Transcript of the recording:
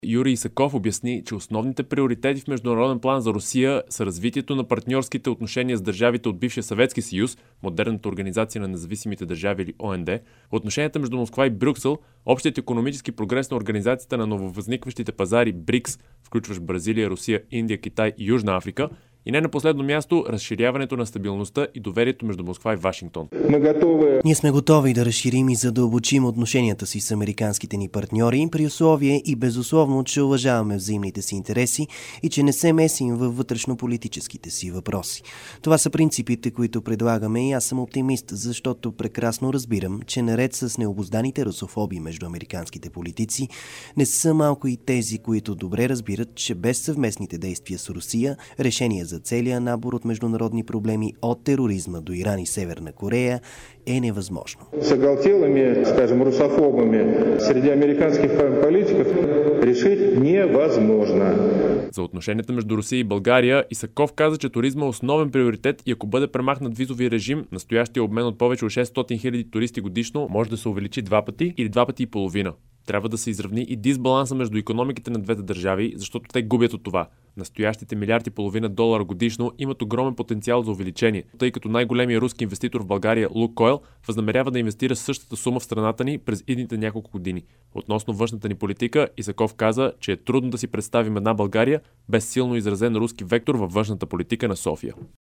Юрий Исаков обясни, че основните приоритети в международен план за Русия са развитието на партньорските отношения с държавите от бившия Съветски съюз, модерната организация на независимите държави или ОНД, отношенията между Москва и Брюксел, общият икономически прогрес на организацията на нововъзникващите пазари БРИКС, включващ Бразилия, Русия, Индия, Китай и Южна Африка, и не на последно място, разширяването на стабилността и доверието между Москва и Вашингтон. Ние сме готови да разширим и задълбочим отношенията си с американските ни партньори при условие и безусловно, че уважаваме взаимните си интереси и че не се месим във вътрешно-политическите си въпроси. Това са принципите, които предлагаме и аз съм оптимист, защото прекрасно разбирам, че наред с необузданите русофоби между американските политици, не са малко и тези, които добре разбират, че без съвместните действия с Русия, решение за целия набор от международни проблеми от тероризма до Иран и Северна Корея е невъзможно. С оголтелыми, скажем, русофобами среди американских политиков решить невъзможно. За отношенията между Русия и България Исаков каза, че туризма е основен приоритет и ако бъде премахнат визови режим, настоящия обмен от повече от 600 000 туристи годишно може да се увеличи 2 пъти или 2 пъти и половина. Трябва да се изравни и дисбаланса между икономиките на двете държави, защото те губят от това. Настоящите $1,5 милиарда годишно имат огромен потенциал за увеличение, тъй като най-големият руски инвеститор в България, Лукойл, възнамерява да инвестира същата сума в страната ни през идните няколко години. Относно външната ни политика, Исаков каза, че е трудно да си представим една България без силно изразен руски вектор във външната политика на София.